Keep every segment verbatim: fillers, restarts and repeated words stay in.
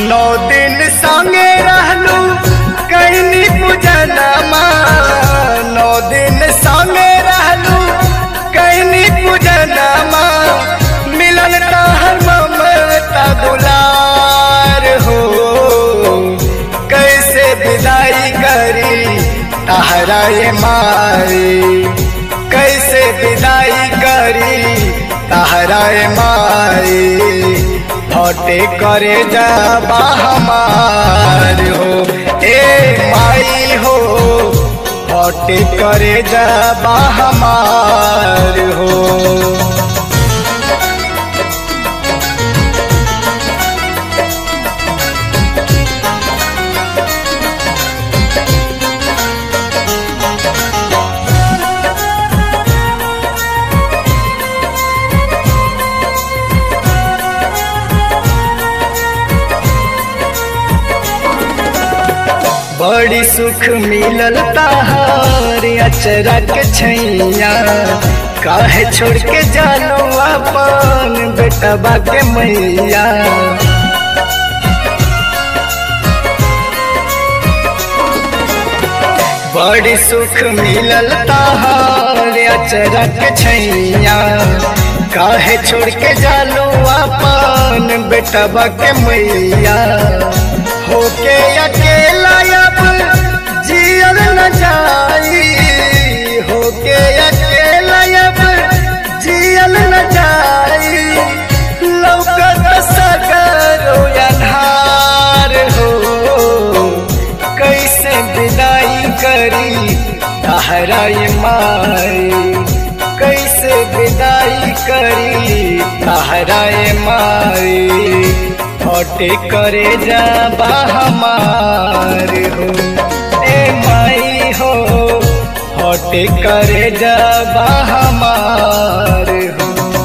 नौ दिन संगे रहलू कैनी पूजनमा, नौ दिन संगे रहलू कैनी पूजनमा, मिलन तहर ममता दुलार हो। कैसे विदाई करी तहरा ये माई, कैसे विदाई करी तहरा ये माई, हटे करे जाबा हमार हो ए माई हो, हटे करे जाबा हमार हो। बड़ी सुख मिलल ताहार अचरा के छैया, काहे छोड़ के जानो अपन बेटवा के मैया। बड़ी सुख मिलल ताहार अचरा के छैया, काहे छोड़ के जानो अपन बेटवा के मैया। होके अकेला अब जियल न जाई, होके अकेला अब जियल न जाई, लौकत सगरो अन्हार हो। कैसे विदाई करी तहरा ये माई, कैसे विदाई करी तहरा ये माई, हटे करे जाबा हमार हो ए माई हो, हटे करे जाबा हमार हो।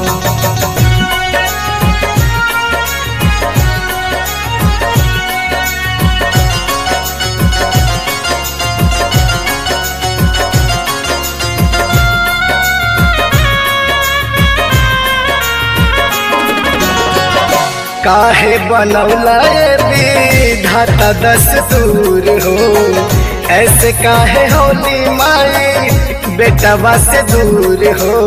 काहे बनौला विधाता दस्तूर हो, ऐसे काहे होली माई बेटवा से दूर हो।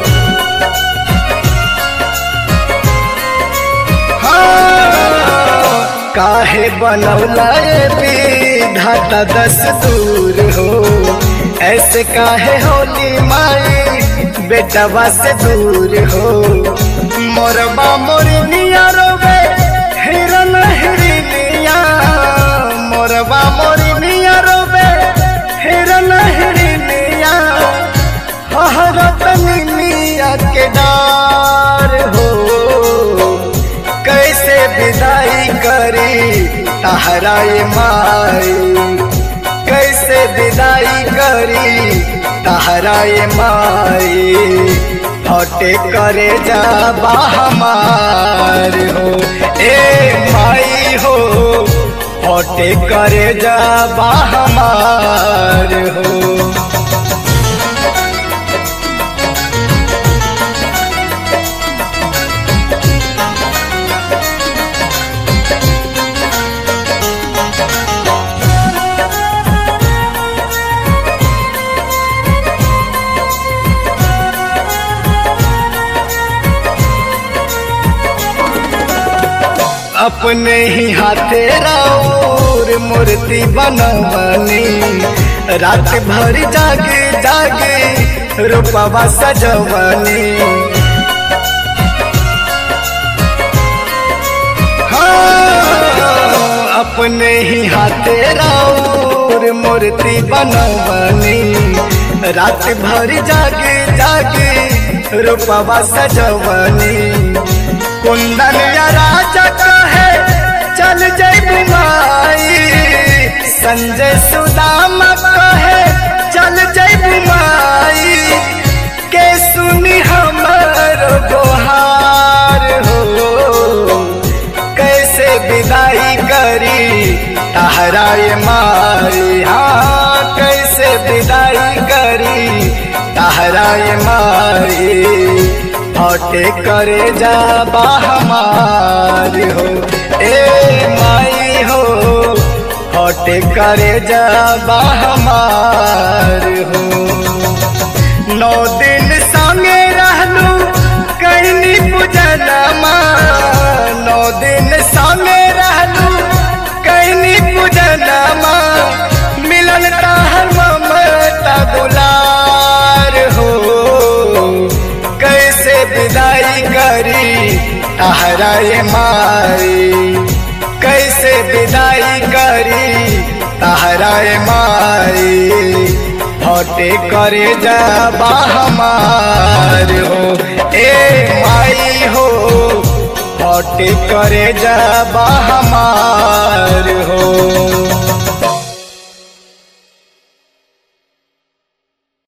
हाँ, काहे बनौला विधाता दस्तूर हो, ऐसे काहे होली माई बेटवा से दूर हो। मोरबा मोरनिया रोवे हिरन हिरनिया, मोरबा मोरनिया रोवे हिरन हिरनिया, हरत निमिया के डार हो। कैसे विदाई करी तहरा ये माई, कैसे विदाई करी तहरा ये माई, हटे करे जाबा हमार हो ए माई हो, हटे करे जाबा हमार हो। अपने ही हाथे राउर मूर्ति बनवनी, रात भर जागे जागे रूपवा सजवनी। हाँ, अपने ही हाथे राउर मूर्ति बनवनी, रात भर जागे जागे रूपवा सजवनी। कुंदन या राजा कहे चल जय माई, संजय सुदामा कहे चल जय माई, के सुनी हमर गोहार हो। कैसे विदाई करी तहरा ये माई, हाँ कैसे विदाई करी तहरा ये माई, हटे करे जाबा हमार हो ए माई हो हटे करे जाबा हमार हो। नौ दिन संगे रहलू कैनी पूजनमा नौ दिन संगे रहलू कैनी पूजनमा मिलन ताहर ममता दुलार हो कैसे विदाई करी ताहरा ये माई कैसे विदाई करी ताहरा ये माई हटे करे जाबा हमार हो ए माई हो हटे करे जाबा हमार हो।